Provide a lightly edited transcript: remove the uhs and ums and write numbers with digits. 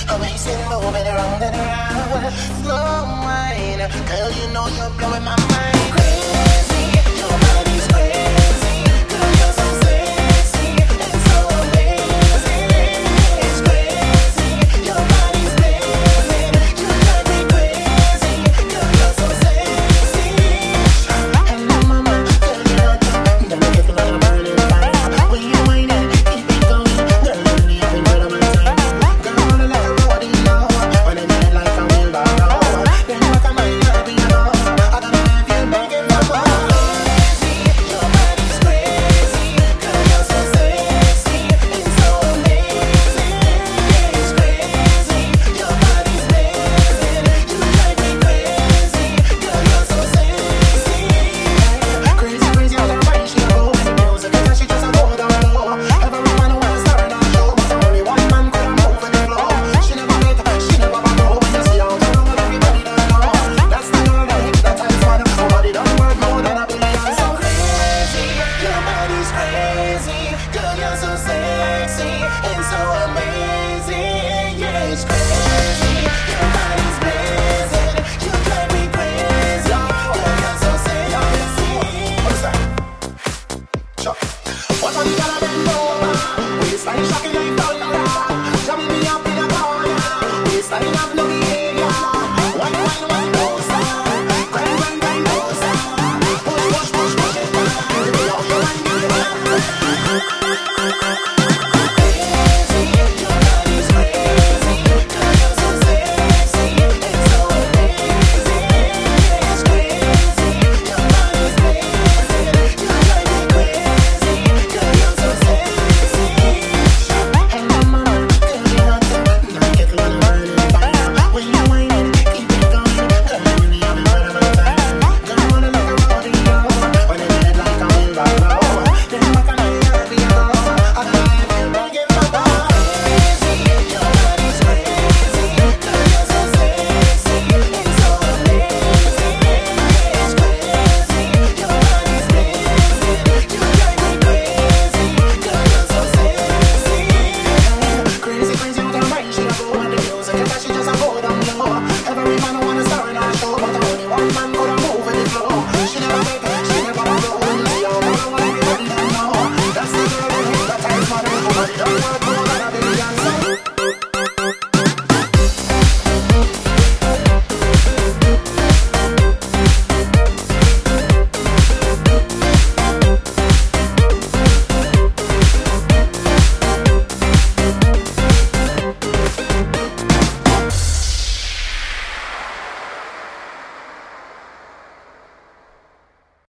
Amazing, moving around and around. Slow wine, girl, you know you're blowing my mind. Crazy, your body's crazy. Girl, you're so sexy and so amazing. It's crazy, your body's blazing. You drive me crazy. Girl, you're so sexy. Hello, mama, girl, you're hot. Gonna get you like a burning fire. When you whine it, keep it going. Girl, you need every word of my time. Girl, I wanna let her roll it low. When I get it like a wheelbarrow. Then what am I gonna be alone? I don't know if you're begging for more. Crazy, your body's crazy. Girl, you're so sexy and so amazing. Yeah, it's crazy, your body's blazing. You drive me crazy. Girl, you're so sexy. Crazy, crazy, all that right, she go. And the music is she just a go down low. Everyone wants her in her show, but only one man could move in the flow. She never make, she never back low. When you see how she roll, everybody don't know. That's the girl that hypnotize one. Nobody done work more than a billion. So crazy, your body's crazy. Girl, you're so sexy and so amazing. Yeah, it's crazy, your body's blazing. You drive me crazy. Girl, you're so sexy. What's that? Sure. What are you gonna bend over? Waistline shocking like thunder. Jump me up in a corner. Waistline have no behavior. Wine, wine, wine.